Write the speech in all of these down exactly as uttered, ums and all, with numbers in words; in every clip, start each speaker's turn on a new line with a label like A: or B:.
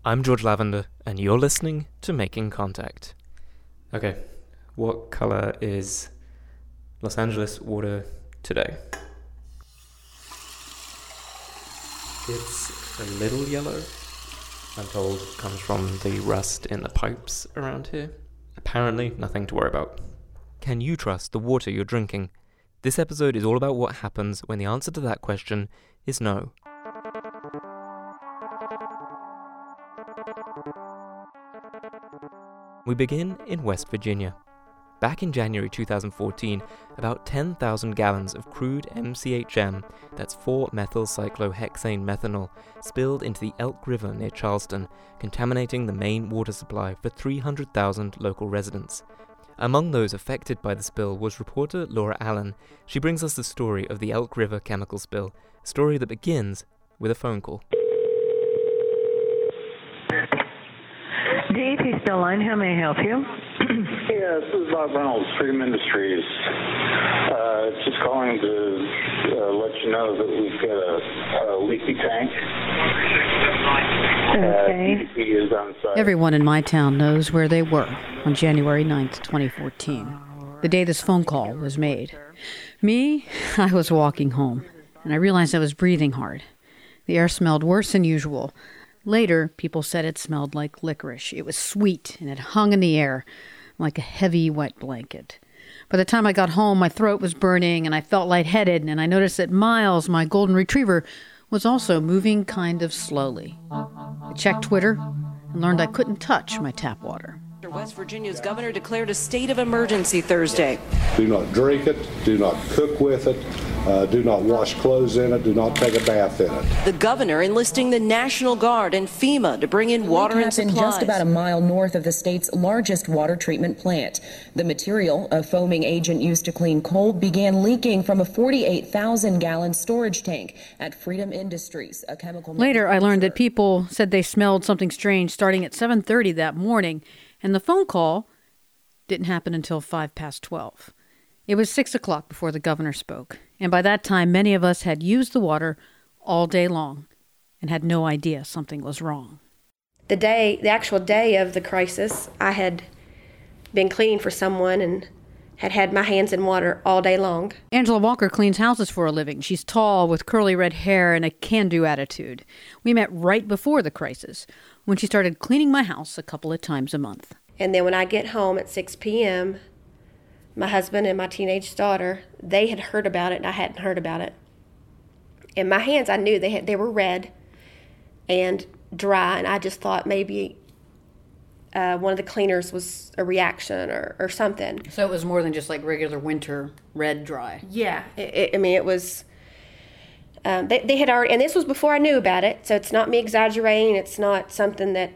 A: I'm George Lavender, and you're listening to Making Contact. Okay, what color is Los Angeles water today? It's a little yellow. I'm told it comes from the rust in the pipes around here. Apparently, nothing to worry about. Can you trust the water you're drinking? This episode is all about what happens when the answer to that question is no. We begin in West Virginia. Back in January two thousand fourteen, about ten thousand gallons of crude M C H M, that's four methyl cyclohexane methanol, spilled into the Elk River near Charleston, contaminating the main water supply for three hundred thousand local residents. Among those affected by the spill was reporter Laura Allen. She brings us the story of the Elk River chemical spill, a story that begins with a phone call.
B: D E P still line, how may I help you?
C: Yeah, this is Bob Reynolds, Freedom Industries. Uh, just calling to uh, let you know that we've got a, a leaky tank.
B: Okay.
C: Uh, D E P is on site.
D: Everyone in my town knows where they were on January ninth, twenty fourteen, the day this phone call was made. Me, I was walking home, and I realized I was breathing hard. The air smelled worse than usual. Later, people said it smelled like licorice. It was sweet, and it hung in the air like a heavy, wet blanket. By the time I got home, my throat was burning, and I felt lightheaded, and I noticed that Miles, my golden retriever, was also moving kind of slowly. I checked Twitter and learned I couldn't touch my tap water.
E: West Virginia's governor declared a state of emergency Thursday.
F: Do not drink it, do not cook with it, uh, do not wash clothes in it, do not take a bath in it.
E: The governor enlisting the National Guard and FEMA to bring in water and supplies.
G: Just about a mile north of the state's largest water treatment plant. The material, a foaming agent used to clean coal, began leaking from a forty-eight thousand gallon storage tank at Freedom Industries, a chemical...
D: Later, I learned that people said they smelled something strange starting at seven thirty that morning, and the phone call didn't happen until five past twelve. It was six o'clock before the governor spoke, and by that time, many of us had used the water all day long and had no idea something was wrong.
H: The day, the actual day of the crisis, I had been cleaning for someone and had had my hands in water all day long.
D: Angela Walker cleans houses for a living. She's tall with curly red hair and a can-do attitude. We met right before the crisis, when she started cleaning my house a couple of times a month.
H: And then when I get home at six p.m., my husband and my teenage daughter, they had heard about it and I hadn't heard about it. And my hands, I knew they had, they were red and dry, and I just thought maybe uh, one of the cleaners was a reaction or, or something.
D: So it was more than just like regular winter red dry.
H: Yeah, it, it, I mean, it was... Um, they, they had already, and this was before I knew about it, so it's not me exaggerating. It's not something that,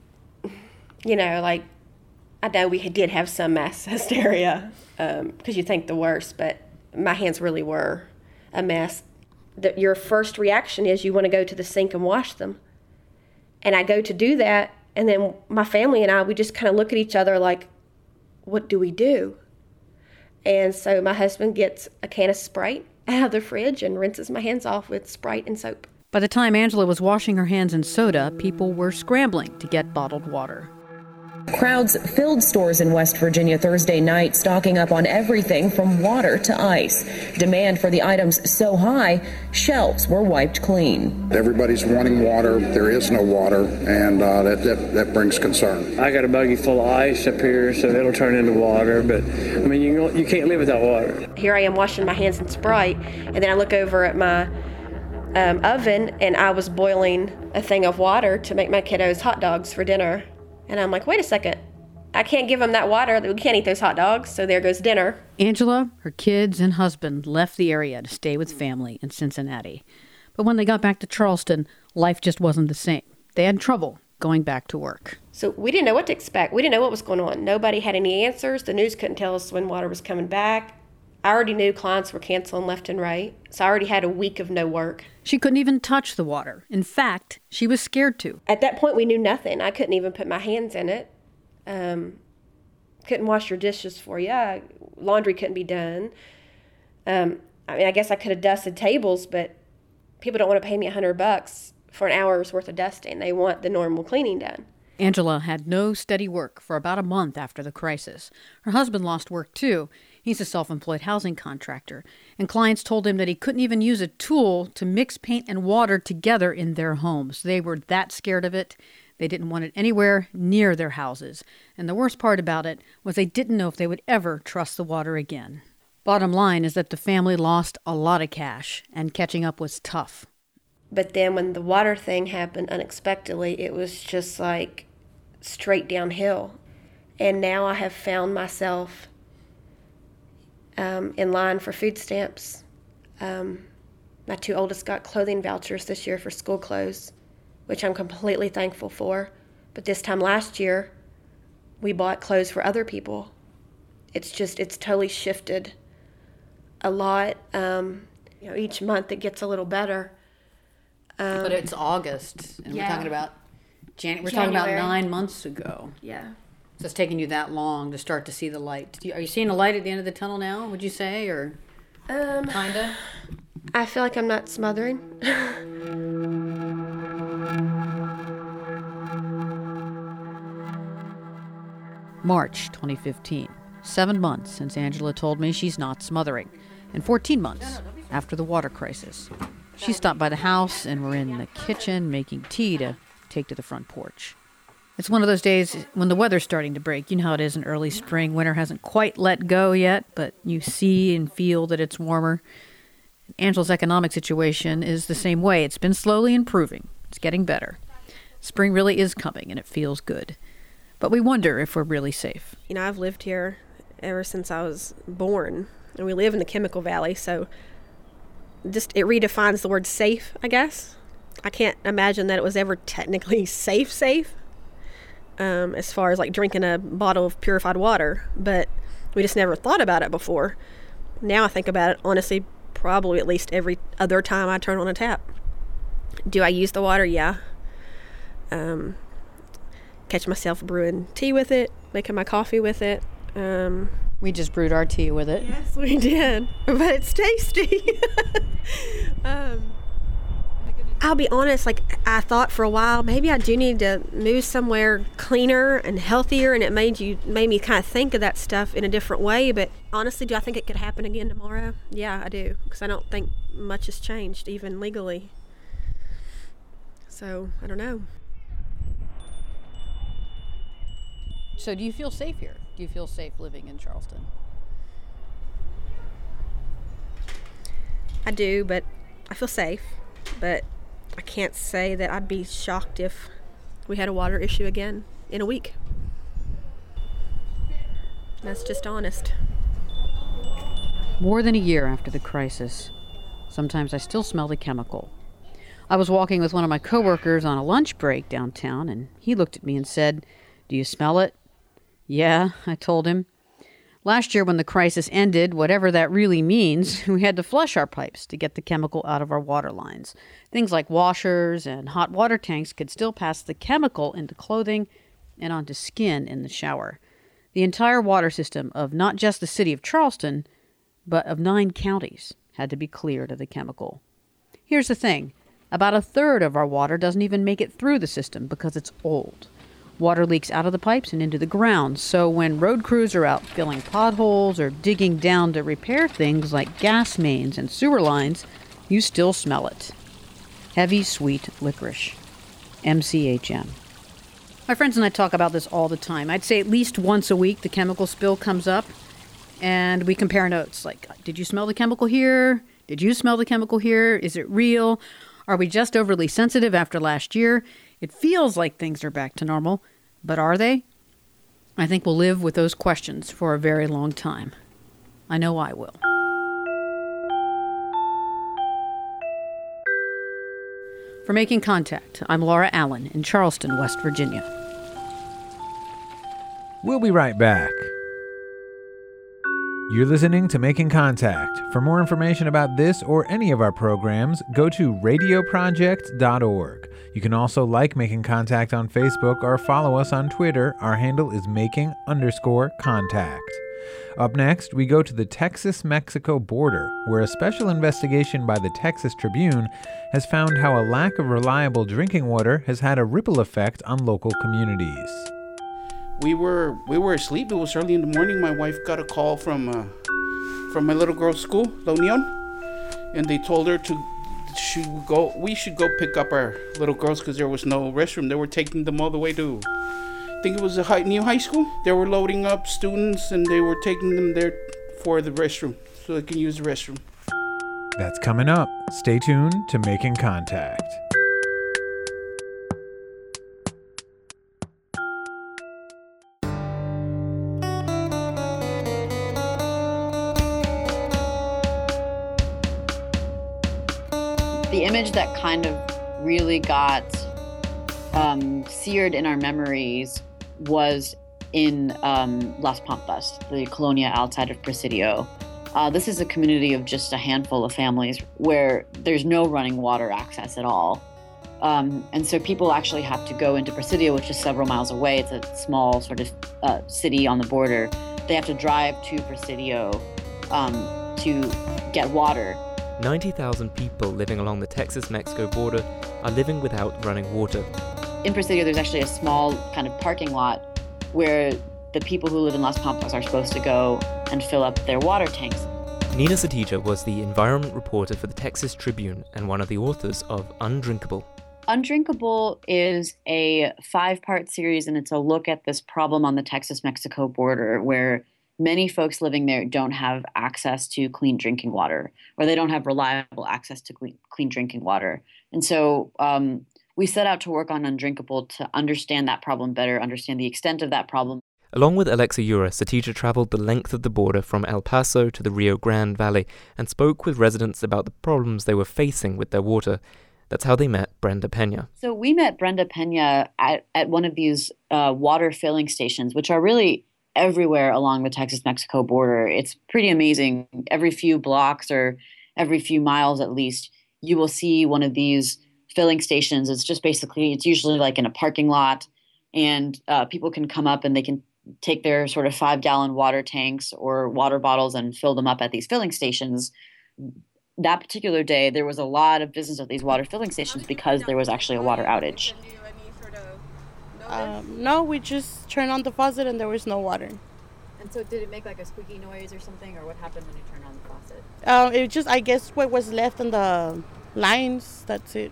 H: you know, like, I know we did have some mass hysteria, because um, you think the worst, but my hands really were a mess. The, your first reaction is you want to go to the sink and wash them. And I go to do that, and then my family and I, we just kind of look at each other like, what do we do? And so my husband gets a can of Sprite out of the fridge and rinses my hands off with Sprite and soap.
D: By the time Angela was washing her hands in soda, people were scrambling to get bottled water.
G: Crowds filled stores in West Virginia Thursday night, stocking up on everything from water to ice. Demand for the items so high, shelves were wiped clean.
F: Everybody's wanting water. There is no water, and uh, that, that that brings concern.
I: I got a buggy full of ice up here, so it'll turn into water. But I mean, you you can't live without water.
H: Here I am washing my hands in Sprite, and then I look over at my um, oven, and I was boiling a thing of water to make my kiddos hot dogs for dinner. And I'm like, wait a second, I can't give them that water. We can't eat those hot dogs, so there goes dinner.
D: Angela, her kids, and husband left the area to stay with family in Cincinnati. But when they got back to Charleston, life just wasn't the same. They had trouble going back to work.
H: So we didn't know what to expect. We didn't know what was going on. Nobody had any answers. The news couldn't tell us when water was coming back. I already knew clients were canceling left and right, so I already had a week of no work.
D: She couldn't even touch the water. In fact, she was scared to.
H: At that point, we knew nothing. I couldn't even put my hands in it. Um, couldn't wash your dishes for you. I, laundry couldn't be done. Um, I mean, I guess I could have dusted tables, but people don't want to pay me a hundred bucks for an hour's worth of dusting. They want the normal cleaning done.
D: Angela had no steady work for about a month after the crisis. Her husband lost work too. He's a self-employed housing contractor, and clients told him that he couldn't even use a tool to mix paint and water together in their homes. They were that scared of it. They didn't want it anywhere near their houses. And the worst part about it was they didn't know if they would ever trust the water again. Bottom line is that the family lost a lot of cash, and catching up was tough.
H: But then when the water thing happened unexpectedly, it was just like straight downhill. And now I have found myself um, in line for food stamps. Um, my two oldest got clothing vouchers this year for school clothes, which I'm completely thankful for. But this time last year, we bought clothes for other people. It's just, it's totally shifted a lot. Um, you know, each month it gets a little better. Um,
D: but it's August, and
H: yeah.
D: we're talking about Jan- we're
H: January.
D: talking about nine months ago.
H: Yeah.
D: So it's taking you that long to start to see the light. Do you, are you seeing a light at the end of the tunnel now, would you say, or
H: um,
D: kinda?
H: I feel like I'm not smothering.
D: March twenty fifteen. Seven months since Angela told me she's not smothering, and fourteen months after the water crisis. She stopped by the house, and we're in the kitchen making tea to take to the front porch. It's one of those days when the weather's starting to break. You know how it is in early spring. Winter hasn't quite let go yet, but you see and feel that it's warmer. Angela's economic situation is the same way. It's been slowly improving. It's getting better. Spring really is coming, and it feels good. But we wonder if we're really safe.
J: You know, I've lived here ever since I was born, and we live in the Chemical Valley, so just it redefines the word safe, I guess. I can't imagine that it was ever technically safe, safe, um, as far as like drinking a bottle of purified water, but we just never thought about it before. Now I think about it, honestly, probably at least every other time I turn on a tap. Do I use the water? Yeah. Um, catch myself brewing tea with it, making my coffee with it. Um,
D: we just brewed our tea with it.
J: Yes, we did, but it's tasty. um, I'll be honest, like I thought for a while, maybe I do need to move somewhere cleaner and healthier, and it made you made me kind of think of that stuff in a different way. But honestly, do I think it could happen again tomorrow? Yeah, I do, because I don't think much has changed, even legally. So I don't know.
D: So do you feel safe here? Do you feel safe living in Charleston?
J: I do, but I feel safe. But I can't say that I'd be shocked if we had a water issue again in a week. That's just honest.
D: More than a year after the crisis, sometimes I still smell the chemical. I was walking with one of my coworkers on a lunch break downtown, and he looked at me and said, "Do you smell it?" "Yeah," I told him. Last year when the crisis ended, whatever that really means, we had to flush our pipes to get the chemical out of our water lines. Things like washers and hot water tanks could still pass the chemical into clothing and onto skin in the shower. The entire water system of not just the city of Charleston, but of nine counties had to be cleared of the chemical. Here's the thing. About a third of our water doesn't even make it through the system because it's old. Water leaks out of the pipes and into the ground, so when road crews are out filling potholes or digging down to repair things like gas mains and sewer lines, you still smell it. Heavy, sweet licorice. M C H M. My friends and I talk about this all the time. I'd say at least once a week the chemical spill comes up, and we compare notes. Like, did you smell the chemical here? Did you smell the chemical here? Is it real? Are we just overly sensitive after last year? It feels like things are back to normal, but are they? I think we'll live with those questions for a very long time. I know I will. For Making Contact, I'm Laura Allen in Charleston, West Virginia.
K: We'll be right back. You're listening to Making Contact. For more information about this or any of our programs, go to radio project dot org. You can also like Making Contact on Facebook or follow us on Twitter. Our handle is making underscore contact. Up next, we go to the Texas-Mexico border, where a special investigation by the Texas Tribune has found how a lack of reliable drinking water has had a ripple effect on local communities.
L: We were we were asleep. It was early in the morning. My wife got a call from uh, from my little girl's school, La Union, and they told her to she would go. We should go pick up our little girls because there was no restroom. They were taking them all the way to, I think it was a high, new high school. They were loading up students and they were taking them there for the restroom so they can use the restroom.
K: That's coming up. Stay tuned to Making Contact.
M: The image that kind of really got um, seared in our memories was in um, Las Pampas, the colonia outside of Presidio. Uh, this is a community of just a handful of families where there's no running water access at all. Um, and so people actually have to go into Presidio, which is several miles away. It's a small sort of uh, city on the border. They have to drive to Presidio um, to get water.
A: ninety thousand people living along the Texas-Mexico border are living without running water.
M: In Presidio, there's actually a small kind of parking lot where the people who live in Las Pampas are supposed to go and fill up their water tanks.
A: Nina Satija was the environment reporter for the Texas Tribune and one of the authors of Undrinkable.
M: Undrinkable is a five-part series, and it's a look at this problem on the Texas-Mexico border where many folks living there don't have access to clean drinking water, or they don't have reliable access to clean, clean drinking water. And so um, we set out to work on Undrinkable to understand that problem better, understand the extent of that problem.
A: Along with Alexa Ura, Satija traveled the length of the border from El Paso to the Rio Grande Valley and spoke with residents about the problems they were facing with their water. That's how they met Brenda Pena.
M: So we met Brenda Pena at, at one of these uh, water filling stations, which are really everywhere along the Texas-Mexico border. It's pretty amazing. Every few blocks or every few miles at least, you will see one of these filling stations. It's just basically, it's usually like in a parking lot, and uh, people can come up and they can take their sort of five-gallon water tanks or water bottles and fill them up at these filling stations. That particular day, there was a lot of business at these water filling stations because there was actually a water outage.
N: Um, no, we just turned on the faucet and there was no water.
O: And so did it make like a squeaky noise or something, or what happened when you turned on the faucet?
N: Um, it just, I guess, what was left in the lines, that's it.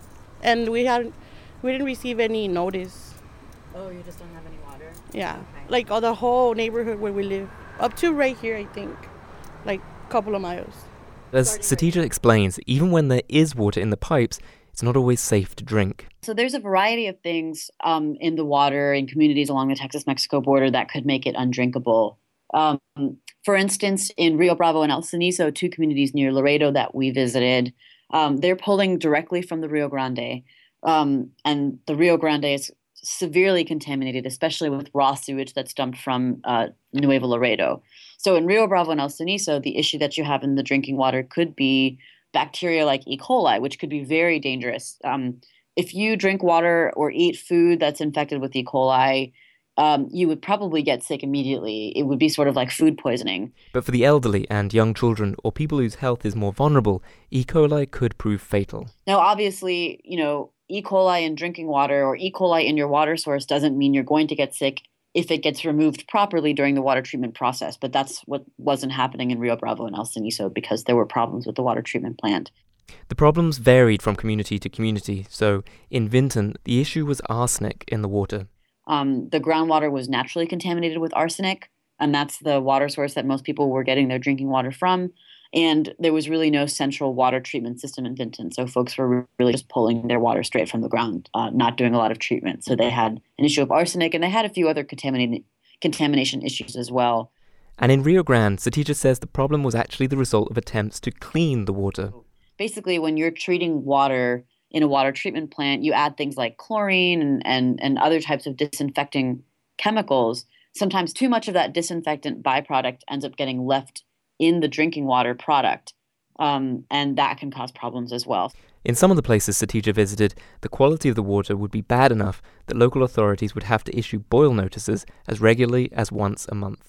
N: And we had, we didn't receive any notice.
O: Oh, you just don't have any water?
N: Yeah,
O: okay.
N: Like all the whole neighborhood where we live, up to right here, I think, like a couple of miles.
A: As Satija explains, even when there is water in the pipes, it's not always safe to drink.
M: So there's a variety of things um, in the water in communities along the Texas-Mexico border that could make it undrinkable. Um, for instance, in Rio Bravo and El Cenizo, two communities near Laredo that we visited, um, they're pulling directly from the Rio Grande. Um, and the Rio Grande is severely contaminated, especially with raw sewage that's dumped from uh, Nuevo Laredo. So in Rio Bravo and El Cenizo, the issue that you have in the drinking water could be bacteria like E. coli, which could be very dangerous. Um, if you drink water or eat food that's infected with E. coli, um, you would probably get sick immediately. It would be sort of like food poisoning.
A: But for the elderly and young children or people whose health is more vulnerable, E. coli could prove fatal.
M: Now, obviously, you know, E. coli in drinking water or E. coli in your water source doesn't mean you're going to get sick if it gets removed properly during the water treatment process. But that's what wasn't happening in Rio Bravo and El Cenizo because there were problems with the water treatment plant.
A: The problems varied from community to community. So in Vinton, the issue was arsenic in the water.
M: Um, the groundwater was naturally contaminated with arsenic, and that's the water source that most people were getting their drinking water from. And there was really no central water treatment system in Vinton. So folks were really just pulling their water straight from the ground, uh, not doing a lot of treatment. So they had an issue of arsenic, and they had a few other contaminated, contamination issues as well.
A: And in Rio Grande, Satija says the problem was actually the result of attempts to clean the water.
M: Basically, when you're treating water in a water treatment plant, you add things like chlorine and, and, and other types of disinfecting chemicals. Sometimes too much of that disinfectant byproduct ends up getting left in the drinking water product, um, and that can cause problems as well.
A: In some of the places Satija visited, the quality of the water would be bad enough that local authorities would have to issue boil notices as regularly as once a month.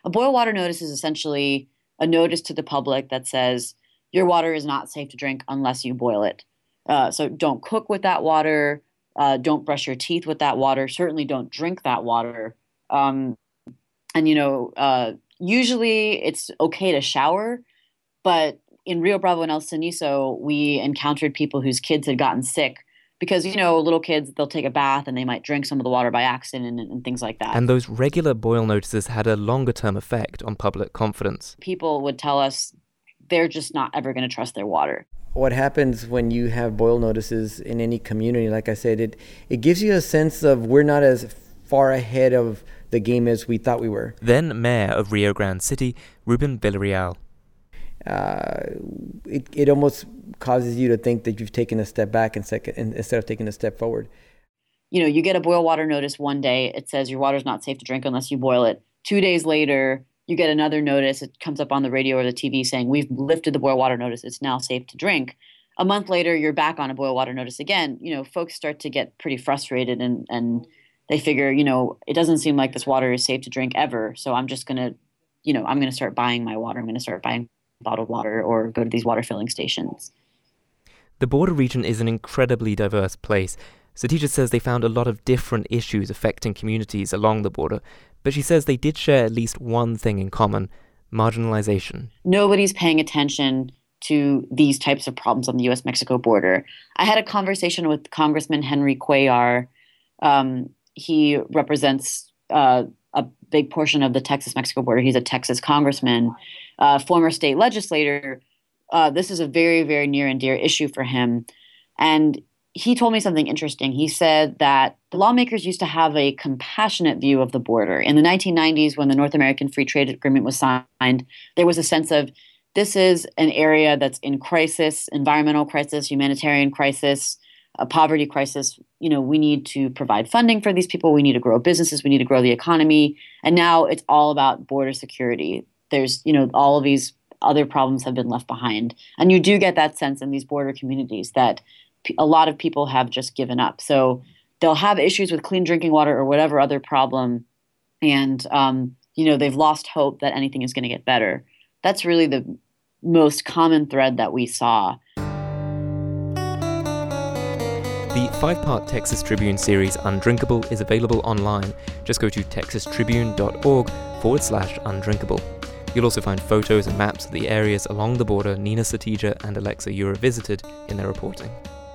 M: A boil water notice is essentially a notice to the public that says your water is not safe to drink unless you boil it. Uh, so don't cook with that water. Uh, don't brush your teeth with that water. Certainly don't drink that water. Um, and, you know, uh, usually it's okay to shower, but in Rio Bravo and El Cenizo, we encountered people whose kids had gotten sick because, you know, little kids, they'll take a bath and they might drink some of the water by accident and, and things like that.
A: And those regular boil notices had a longer-term effect on public confidence.
M: People would tell us they're just not ever going to trust their water.
P: What happens when you have boil notices in any community, like I said, it, it gives you a sense of we're not as far ahead of the game as we thought we were.
A: Then Mayor of Rio Grande City, Ruben Villarreal.
P: Uh, it, it almost causes you to think that you've taken a step back and sec- instead of taking a step forward.
M: You know, you get a boil water notice one day. It says your water's not safe to drink unless you boil it. Two days later, you get another notice. It comes up on the radio or the T V saying, we've lifted the boil water notice. It's now safe to drink. A month later, you're back on a boil water notice again. You know, folks start to get pretty frustrated and, and they figure, you know, it doesn't seem like this water is safe to drink ever. So I'm just going to, you know, I'm going to start buying my water. I'm going to start buying bottled water or go to these water filling stations.
A: The border region is an incredibly diverse place. Satija says they found a lot of different issues affecting communities along the border, but she says they did share at least one thing in common: marginalization.
M: Nobody's paying attention to these types of problems on the U S Mexico border. I had a conversation with Congressman Henry Cuellar. Um, he represents uh, a big portion of the Texas-Mexico border. He's a Texas congressman, uh, former state legislator. Uh, this is a very, very near and dear issue for him. And he told me something interesting. He said that the lawmakers used to have a compassionate view of the border. In the nineteen nineties, when the North American Free Trade Agreement was signed, there was a sense of this is an area that's in crisis, environmental crisis, humanitarian crisis, a poverty crisis. You know, we need to provide funding for these people. We need to grow businesses. We need to grow the economy. And now it's all about border security. There's, you know, all of these other problems have been left behind. And you do get that sense in these border communities that a lot of people have just given up. So they'll have issues with clean drinking water or whatever other problem. And, um, you know, they've lost hope that anything is going to get better. That's really the most common thread that we saw.
A: The five-part Texas Tribune series Undrinkable is available online. Just go to texastribune.org forward slash undrinkable. You'll also find photos and maps of the areas along the border Nina Satija and Alexa Ura visited in their reporting.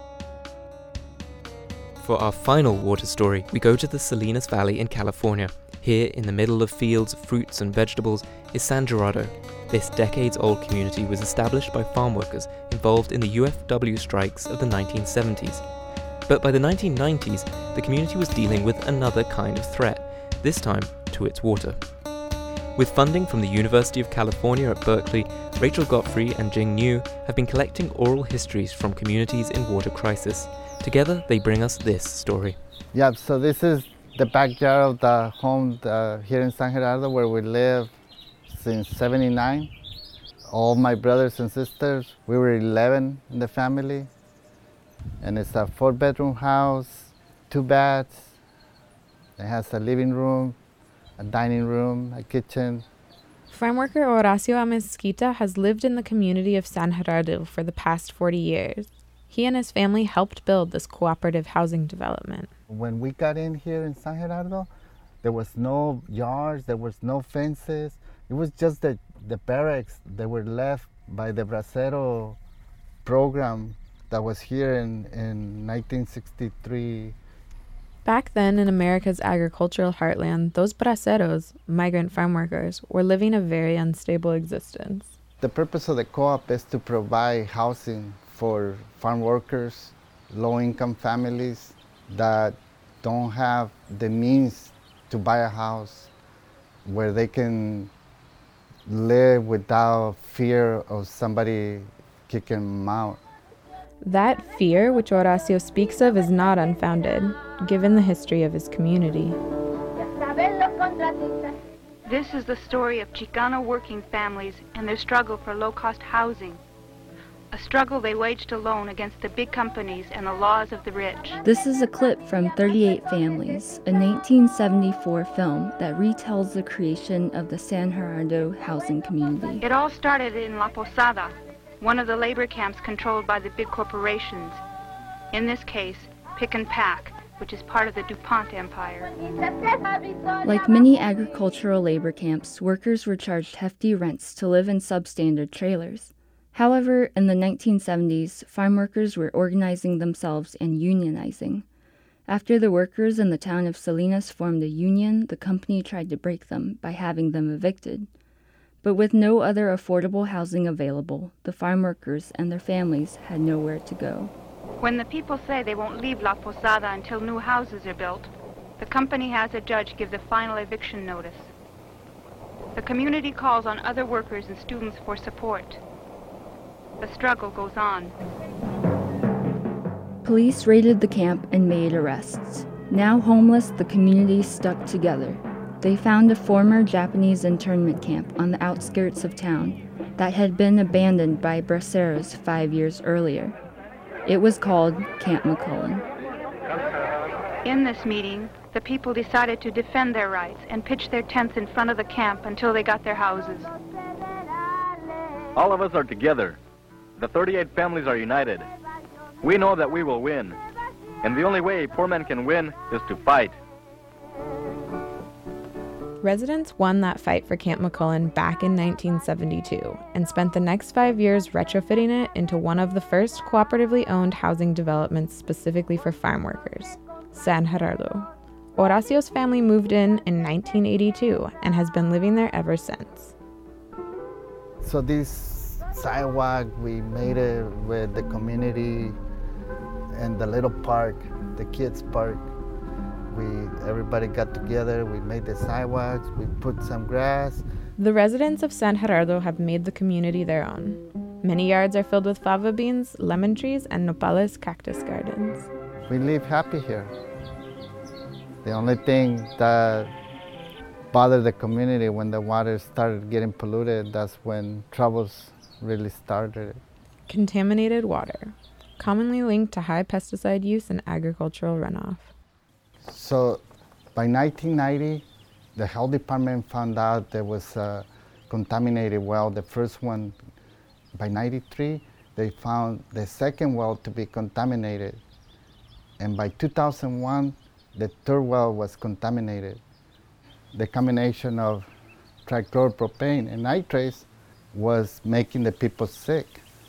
A: For our final water story, we go to the Salinas Valley in California. Here, in the middle of fields of fruits and vegetables, is San Gerardo. This decades-old community was established by farm workers involved in the U F W strikes of the nineteen seventies. But by the nineteen nineties, the community was dealing with another kind of threat, this time to its water. With funding from the University of California at Berkeley, Rachel Godfrey and Jing Niu have been collecting oral histories from communities in water crisis. Together, they bring us this story.
Q: Yeah, so this is the backyard of the home uh, here in San Gerardo where we live since seventy-nine. All my brothers and sisters, we were eleven in the family. And it's a four-bedroom house, two baths. It has a living room, a dining room, a kitchen.
R: Farm worker Horacio Amezquita has lived in the community of San Gerardo for the past forty years. He and his family helped build this cooperative housing development.
Q: When we got in here in San Gerardo, there was no yards, there was no fences. It was just the, the barracks that were left by the Bracero program that was here in, in nineteen sixty-three.
R: Back then, in America's agricultural heartland, those braceros, migrant farm workers, were living a very unstable existence.
Q: The purpose of the co-op is to provide housing for farm workers, low-income families that don't have the means to buy a house where they can live without fear of somebody kicking them out.
R: That fear, which Horacio speaks of, is not unfounded, given the history of his community.
S: This is the story of Chicano working families and their struggle for low-cost housing. a struggle they waged alone against the big companies and the laws of the rich.
T: This is a clip from thirty-eight Families, a nineteen seventy-four film that retells the creation of the San Gerardo housing community.
S: It all started in La Posada, one of the labor camps controlled by the big corporations. In this case, Pick and Pack, which is part of the DuPont empire.
T: Like many agricultural labor camps, workers were charged hefty rents to live in substandard trailers. However, in the nineteen seventies, farm workers were organizing themselves and unionizing. After the workers in the town of Salinas formed a union, the company tried to break them by having them evicted. But with no other affordable housing available, the farm workers and their families had nowhere to go.
S: When the people say they won't leave La Posada until new houses are built, the company has a judge give the final eviction notice. The community calls on other workers and students for support. The struggle goes on.
T: Police raided the camp and made arrests. Now homeless, the community stuck together. They found a former Japanese internment camp on the outskirts of town that had been abandoned by braceros five years earlier. It was called Camp McCullen.
S: In this meeting, the people decided to defend their rights and pitched their tents in front of the camp until they got their houses.
U: All of us are together. The thirty-eight families are united. We know that we will win. And the only way poor men can win is to fight.
R: Residents won that fight for Camp McCullen back in nineteen seventy-two and spent the next five years retrofitting it into one of the first cooperatively owned housing developments specifically for farm workers, San Gerardo. Horacio's family moved in in nineteen eighty-two and has been living there ever since.
Q: So this sidewalk, we made it with the community and the little park, the kids' park. We, everybody got together, we made the sidewalks, we put some grass.
R: The residents of San Gerardo have made the community their own. Many yards are filled with fava beans, lemon trees, and nopales cactus gardens.
Q: We live happy here. The only thing that bothered the community when the water started getting polluted, that's when troubles really started.
R: Contaminated water, commonly linked to high pesticide use and agricultural runoff.
Q: So by nineteen ninety, the health department found out there was a contaminated well. The first one, by ninety-three, they found the second well to be contaminated. And by two thousand one, the third well was contaminated. The combination of trichloropropane and nitrates was making the people sick.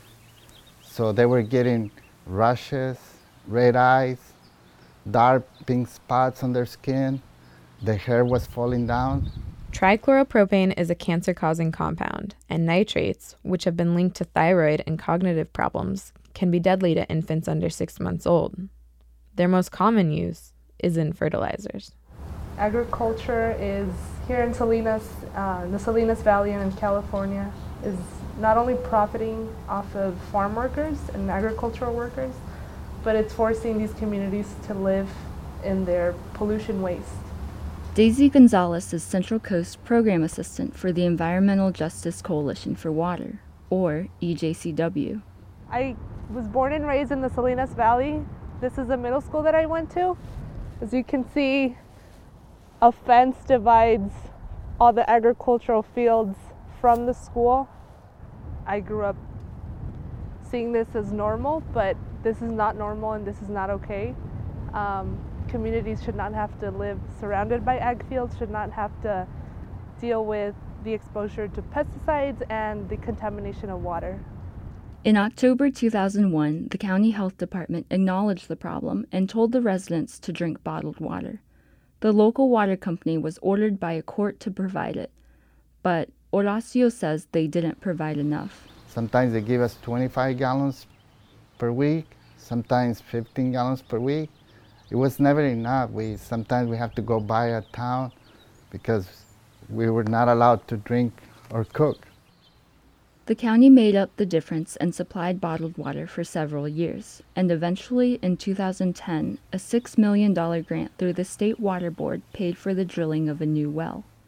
Q: So they were getting rashes, red eyes, dark pink spots on their skin. Their hair was falling down.
R: Trichloropropane is a cancer-causing compound, and nitrates, which have been linked to thyroid and cognitive problems, can be deadly to infants under six months old. Their most common use is in fertilizers.
V: Agriculture is here in Salinas, uh, the Salinas Valley and in California, is not only profiting off of farm workers and agricultural workers, but it's forcing these communities to live in their pollution waste.
T: Daisy Gonzalez is Central Coast Program Assistant for the Environmental Justice Coalition for Water, or E J C W.
V: I was born and raised in the Salinas Valley. This is the middle school that I went to. As you can see, a fence divides all the agricultural fields from the school. I grew up seeing this as normal, but this is not normal and this is not okay. Um, communities should not have to live surrounded by ag fields, should not have to deal with the exposure to pesticides and the contamination of water.
T: In October two thousand one, the county health department acknowledged the problem and told the residents to drink bottled water. The local water company was ordered by a court to provide it, but Horacio says they didn't provide enough.
Q: Sometimes they give us twenty-five gallons per week, sometimes fifteen gallons per week. It was never enough. We sometimes we have to go buy a town because we were not allowed to drink or cook.
T: The county made up the difference and supplied bottled water for several years, and eventually in two thousand ten, a six million dollars grant through the State Water Board paid for the drilling of a new well.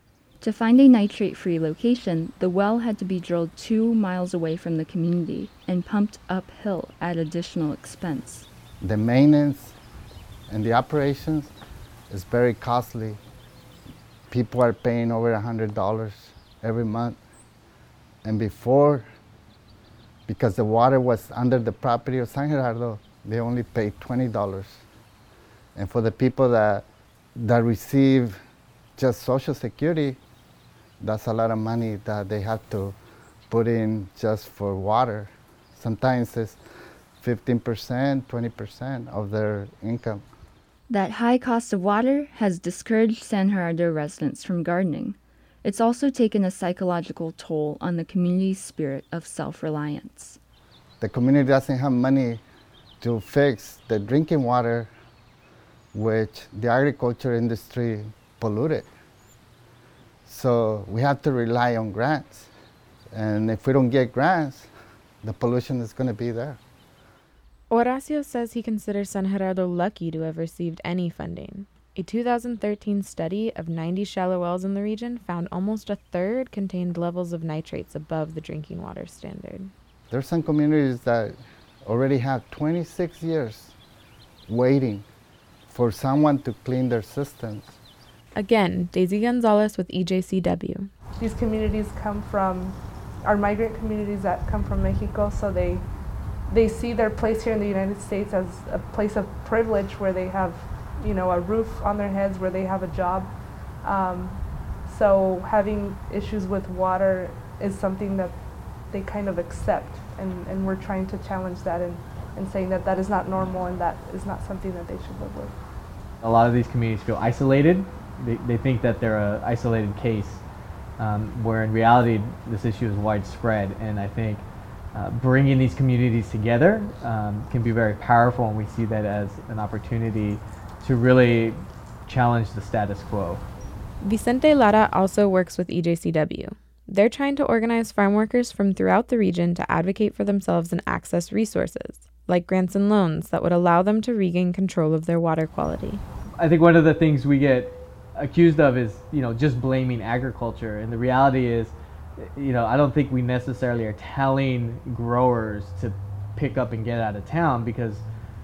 T: To find a nitrate-free location, the well had to be drilled two miles away from the community and pumped uphill at additional expense.
Q: The maintenance and the operations is very costly. People are paying over one hundred dollars every month. And before, because the water was under the property of San Gerardo, they only paid twenty dollars. And for the people that, that receive just Social Security, that's a lot of money that they have to put in just for water. Sometimes it's fifteen percent, twenty percent of their income.
T: That high cost of water has discouraged San Gerardo residents from gardening. It's also taken a psychological toll on the community's spirit of self-reliance.
Q: The community doesn't have money to fix the drinking water, which the agriculture industry polluted. So we have to rely on grants. And if we don't get grants, the pollution is going to be there.
R: Horacio says he considers San Gerardo lucky to have received any funding. A two thousand thirteen study of ninety shallow wells in the region found almost a third contained levels of nitrates above the drinking water standard.
Q: There are some communities that already have twenty-six years waiting for someone to clean their systems.
R: Again, Daisy Gonzalez with E J C W.
V: These communities come from, are migrant communities that come from Mexico, so they they see their place here in the United States as a place of privilege where they have, you know, a roof on their heads, where they have a job. Um, so having issues with water is something that they kind of accept, and, and we're trying to challenge that and, and saying that that is not normal and that is not something that they should live with.
B: A lot of these communities feel isolated. They, they think that they're an isolated case, um, where in reality this issue is widespread. And I think uh, bringing these communities together um, can be very powerful, and we see that as an opportunity to really challenge the status quo.
R: Vicente Lara also works with E J C W. They're trying to organize farm workers from throughout the region to advocate for themselves and access resources, like grants and loans that would allow them to regain control of their water quality.
B: I think one of the things we get accused of is, you know, just blaming agriculture, and the reality is, you know, I don't think we necessarily are telling growers to pick up and get out of town, because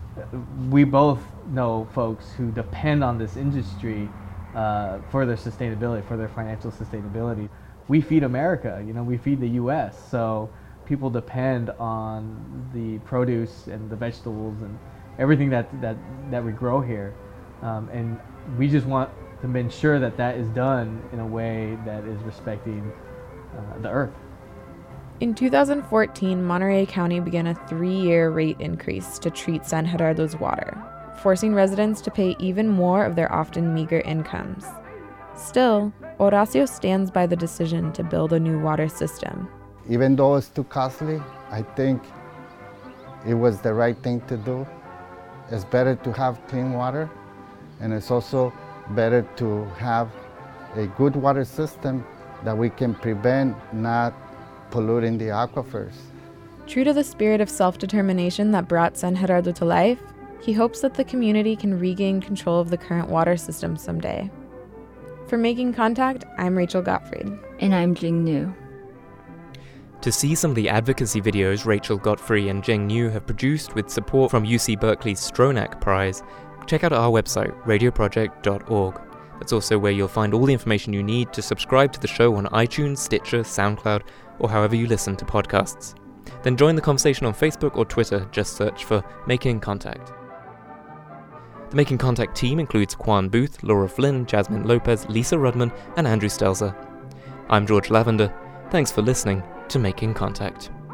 B: we both know folks who depend on this industry uh, for their sustainability, for their financial sustainability. We feed America, you know, we feed the U S, so people depend on the produce and the vegetables and everything that, that, that we grow here. Um, and we just want to ensure that that is done in a way that is respecting uh, the earth.
R: In two thousand fourteen, Monterey County began a three-year rate increase to treat San Gerardo's water, forcing residents to pay even more of their often meager incomes. Still, Horacio stands by the decision to build a new water system.
Q: Even though it's too costly, I think it was the right thing to do. It's better to have clean water, and it's also better to have a good water system that we can prevent not polluting the aquifers.
R: True to the spirit of self-determination that brought San Gerardo to life, he hopes that the community can regain control of the current water system someday. For Making Contact, I'm Rachel Gottfried.
T: And I'm Jing New.
A: To see some of the advocacy videos Rachel Godfrey and Jing New have produced with support from U C Berkeley's Stronach Prize, check out our website, radio project dot org. That's also where you'll find all the information you need to subscribe to the show on iTunes, Stitcher, SoundCloud, or however you listen to podcasts. Then join the conversation on Facebook or Twitter, just search for Making Contact. The Making Contact team includes Quan Booth, Laura Flynn, Jasmine Lopez, Lisa Rudman, and Andrew Stelzer. I'm George Lavender. Thanks for listening to Making Contact.